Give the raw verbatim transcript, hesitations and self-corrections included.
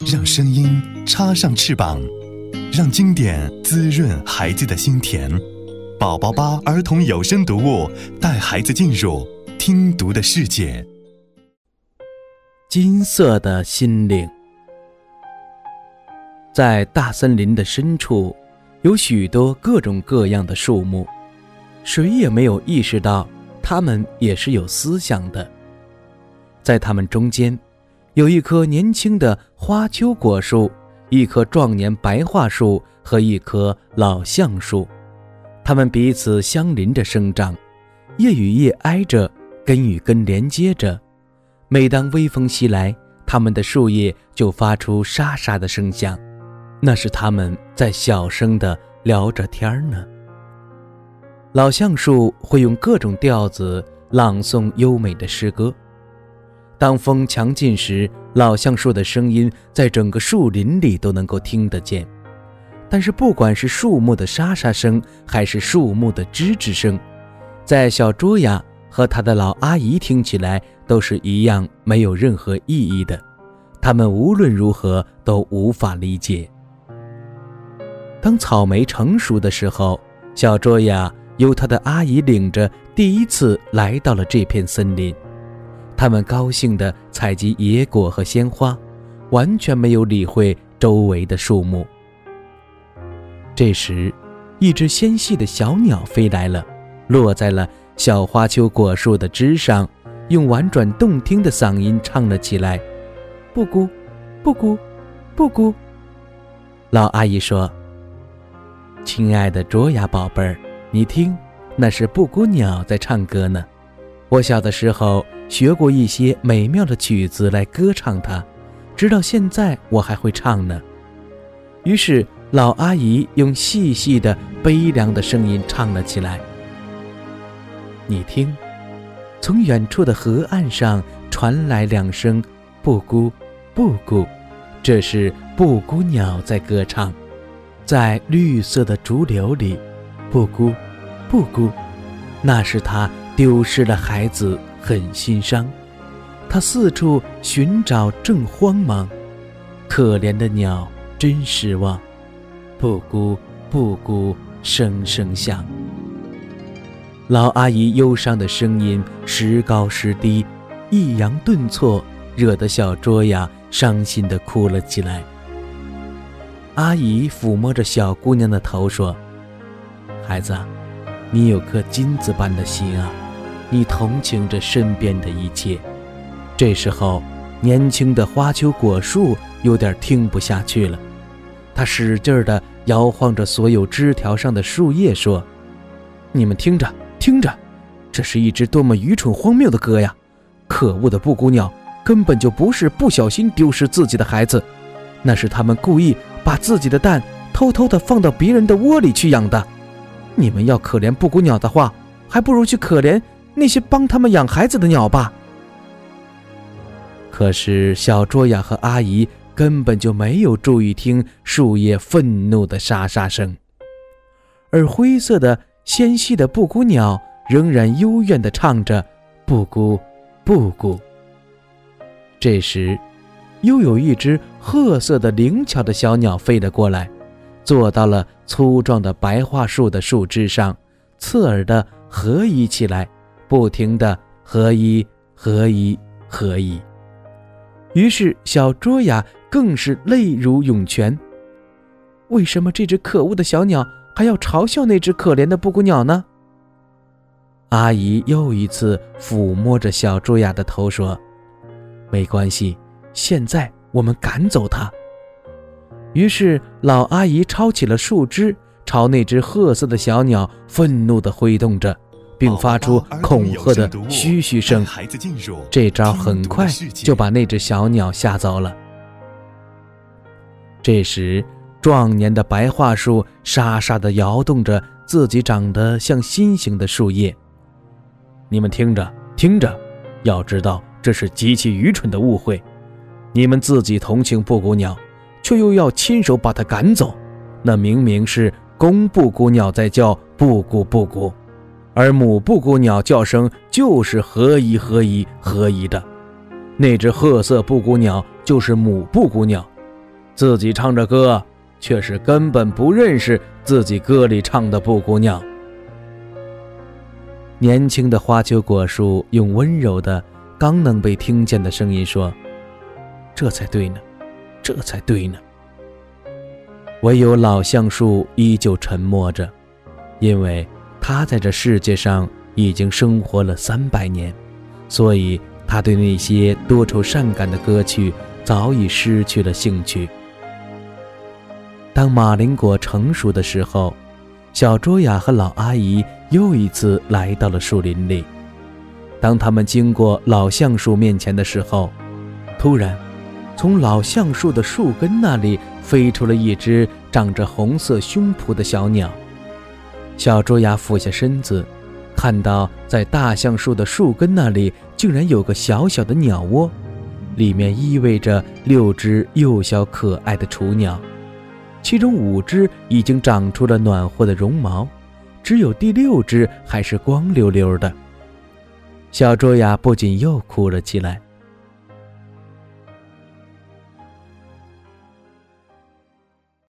让声音插上翅膀，让经典滋润孩子的心田。宝宝吧儿童有声读物，带孩子进入听读的世界。 金色的心灵。在大森林的深处，有许多各种各样的树木，谁也没有意识到它们也是有思想的。在它们中间，有一棵年轻的花丘果树，一棵壮年白桦树和一棵老橡树，它们彼此相邻着生长，叶与叶挨着，根与根连接着。每当微风袭来，它们的树叶就发出沙沙的声响，那是它们在小声地聊着天呢。老橡树会用各种调子朗诵优美的诗歌。当风强劲时，老橡树的声音在整个树林里都能够听得见。但是不管是树木的沙沙声，还是树木的吱吱声，在小卓雅和她的老阿姨听起来都是一样没有任何意义的，他们无论如何都无法理解。当草莓成熟的时候，小卓雅由她的阿姨领着第一次来到了这片森林。他们高兴地采集野果和鲜花，完全没有理会周围的树木。这时，一只纤细的小鸟飞来了，落在了小花丘果树的枝上，用婉转动听的嗓音唱了起来：布谷布谷布谷。老阿姨说：亲爱的卓雅宝贝儿，你听，那是布谷鸟在唱歌呢。我小的时候学过一些美妙的曲子来歌唱它，直到现在我还会唱呢。于是老阿姨用细细的悲凉的声音唱了起来：你听，从远处的河岸上传来两声布谷布谷，这是布谷鸟在歌唱。在绿色的竹柳里，布谷布谷，那是它丢失了孩子，很心伤，他四处寻找，正慌忙。可怜的鸟真失望，布谷布谷声声响。老阿姨忧伤的声音时高时低，抑扬顿挫，惹得小卓雅伤心地哭了起来。阿姨抚摸着小姑娘的头说：孩子，你有颗金子般的心啊，你同情着身边的一切。这时候，年轻的花丘果树有点听不下去了，它使劲地摇晃着所有枝条上的树叶说：你们听着听着，这是一只多么愚蠢荒谬的歌呀！可恶的布谷鸟根本就不是不小心丢失自己的孩子，那是他们故意把自己的蛋偷偷地放到别人的窝里去养的。你们要可怜布谷鸟的话，还不如去可怜那些帮他们养孩子的鸟吧。可是小卓雅和阿姨根本就没有注意听树叶愤怒的沙沙声，而灰色的纤细的布谷鸟仍然幽怨地唱着布谷布谷。这时，又有一只褐色的灵巧的小鸟飞了过来，坐到了粗壮的白桦树的树枝上，侧耳地合一起来，不停地合一合一合一。于是小卓雅更是泪如涌泉。为什么这只可恶的小鸟还要嘲笑那只可怜的布谷鸟呢？阿姨又一次抚摸着小卓雅的头说：没关系，现在我们赶走它。于是老阿姨抄起了树枝，朝那只褐色的小鸟愤怒地挥动着，并发出恐吓的嘘嘘声。这招很快就把那只小鸟吓走了。这时，壮年的白桦树沙沙地摇动着自己长得像心形的树叶。你们听着听着，要知道这是极其愚蠢的误会。你们自己同情布谷鸟，却又要亲手把它赶走，那明明是公布谷鸟在叫布谷布谷，而母布谷鸟叫声就是合一合一合一的。那只褐色布谷鸟就是母布谷鸟， 自己唱着歌，却是根本不认识自己歌里唱的布谷鸟。年轻的花丘果树用温柔的刚能被听见的声音说，这才对呢，这才对呢。唯有老橡树依旧沉默着，因为他在这世界上已经生活了三百年，所以他对那些多愁善感的歌曲早已失去了兴趣。当马铃果成熟的时候，小卓雅和老阿姨又一次来到了树林里。当他们经过老橡树面前的时候，突然从老橡树的树根那里飞出了一只长着红色胸脯的小鸟。小卓雅俯下身子，看到在大橡树的树根那里竟然有个小小的鸟窝，里面依偎着六只幼小可爱的雏鸟，其中五只已经长出了暖和的绒毛，只有第六只还是光溜溜的。小卓雅不仅又哭了起来，